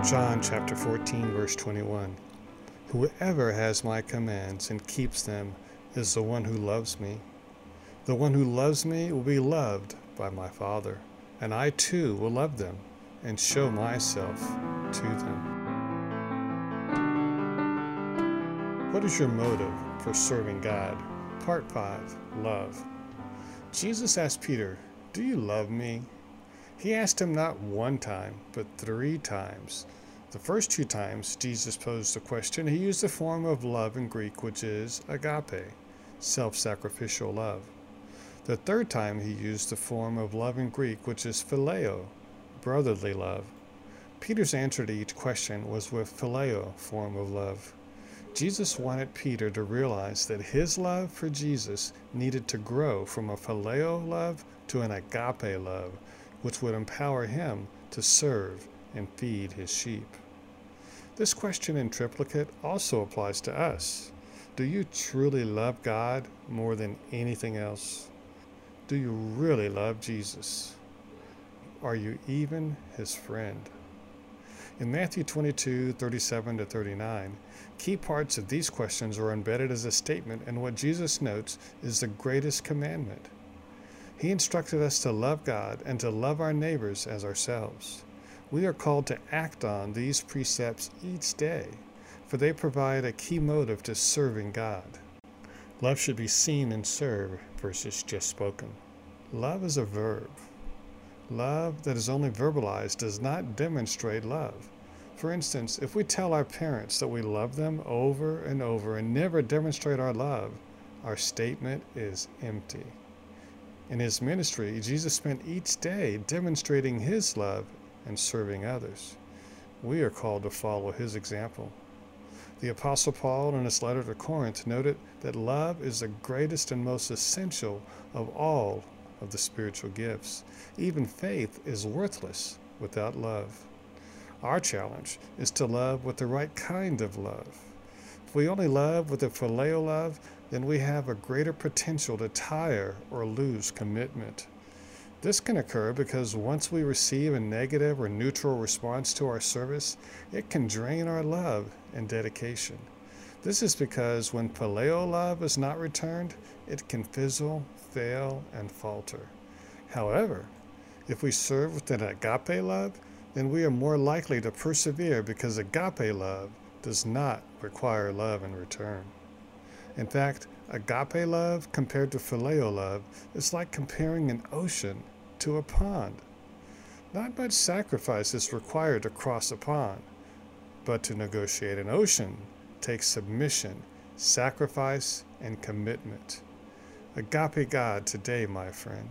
John chapter 14, verse 21. Whoever has my commands and keeps them is the one who loves me. The one who loves me will be loved by my Father, and I too will love them and show myself to them. What is your motive for serving God? Part 5, Love. Jesus asked Peter, "Do you love me?" He asked him not one time, but 3 times. The first 2 times Jesus posed the question, he used the form of love in Greek, which is agape, self-sacrificial love. The 3rd time he used the form of love in Greek, which is phileo, brotherly love. Peter's answer to each question was with phileo form of love. Jesus wanted Peter to realize that his love for Jesus needed to grow from a phileo love to an agape love, which would empower him to serve and feed his sheep. This question in triplicate also applies to us. Do you truly love God more than anything else? Do you really love Jesus? Are you even his friend? In Matthew 22:37-39, key parts of these questions are embedded as a statement in what Jesus notes is the greatest commandment. He instructed us to love God and to love our neighbors as ourselves. We are called to act on these precepts each day, for they provide a key motive to serving God. Love should be seen and served versus just spoken. Love is a verb. Love that is only verbalized does not demonstrate love. For instance, if we tell our parents that we love them over and over and never demonstrate our love, our statement is empty. In his ministry, Jesus spent each day demonstrating his love and serving others. We are called to follow his example. The Apostle Paul, in his letter to Corinth, noted that love is the greatest and most essential of all of the spiritual gifts. Even faith is worthless without love. Our challenge is to love with the right kind of love. If we only love with a phileo love, then we have a greater potential to tire or lose commitment. This can occur because once we receive a negative or neutral response to our service, it can drain our love and dedication. This is because when phileo love is not returned, it can fizzle, fail, and falter. However, if we serve with an agape love, then we are more likely to persevere because agape love does not require love in return. In fact, agape love compared to phileo love is like comparing an ocean to a pond. Not much sacrifice is required to cross a pond, but to negotiate an ocean takes submission, sacrifice, and commitment. Agape God today, my friend.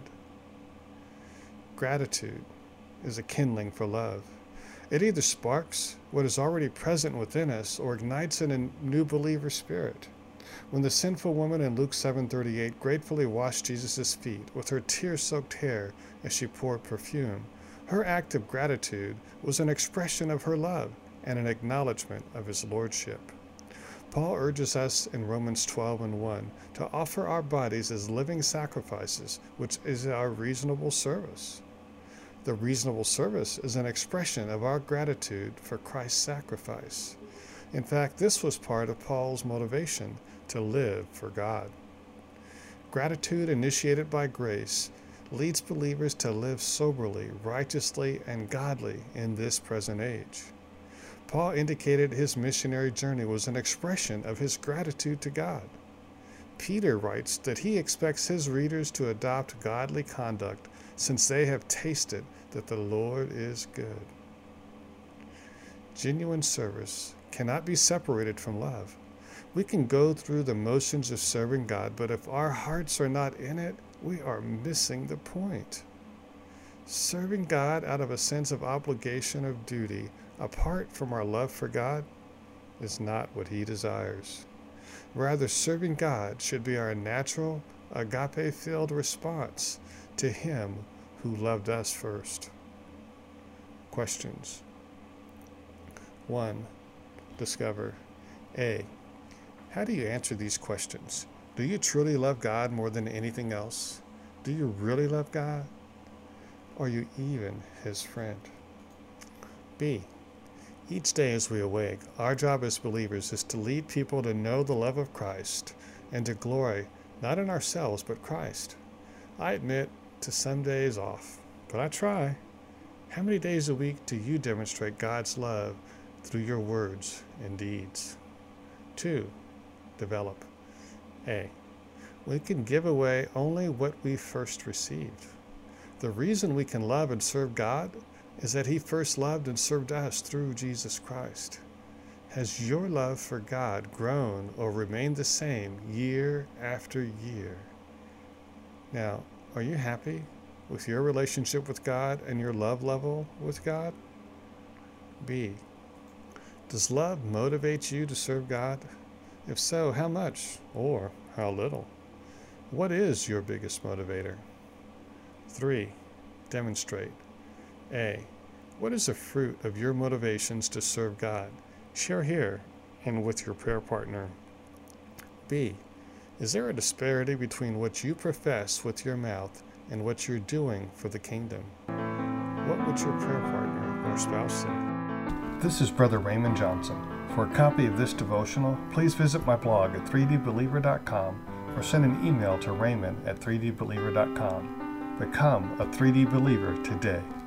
Gratitude is a kindling for love. It either sparks what is already present within us or ignites it in a new believer spirit. When the sinful woman in Luke 7:38 gratefully washed Jesus' feet with her tear-soaked hair as she poured perfume, her act of gratitude was an expression of her love and an acknowledgement of his lordship. Paul urges us in Romans 12:1 to offer our bodies as living sacrifices, which is our reasonable service. The reasonable service is an expression of our gratitude for Christ's sacrifice. In fact, this was part of Paul's motivation to live for God. Gratitude initiated by grace leads believers to live soberly, righteously, and godly in this present age. Paul indicated his missionary journey was an expression of his gratitude to God. Peter writes that he expects his readers to adopt godly conduct since they have tasted that the Lord is good. Genuine service cannot be separated from love. We can go through the motions of serving God, but if our hearts are not in it, we are missing the point. Serving God out of a sense of obligation of duty, apart from our love for God, is not what he desires. Rather, serving God should be our natural, agape-filled response to him who loved us first. Questions. 1. Discover. A. How do you answer these questions? Do you truly love God more than anything else? Do you really love God? Are you even his friend? B. Each day as we awake, our job as believers is to lead people to know the love of Christ and to glory not in ourselves but Christ. I admit to some days off, but I try. How many days a week do you demonstrate God's love through your words and deeds? 2. Develop. A. We can give away only what we first received. The reason we can love and serve God is that He first loved and served us through Jesus Christ. Has your love for God grown or remained the same year after year? Now, are you happy with your relationship with God and your love level with God? B. Does love motivate you to serve God? If so, how much or how little? What is your biggest motivator? 3. Demonstrate. A. What is the fruit of your motivations to serve God? Share here and with your prayer partner. B. Is there a disparity between what you profess with your mouth and what you're doing for the kingdom? What would your prayer partner or spouse say? This is Brother Raymond Johnson. For a copy of this devotional, please visit my blog at 3dbeliever.com or send an email to raymond@3dbeliever.com. Become a 3D believer today.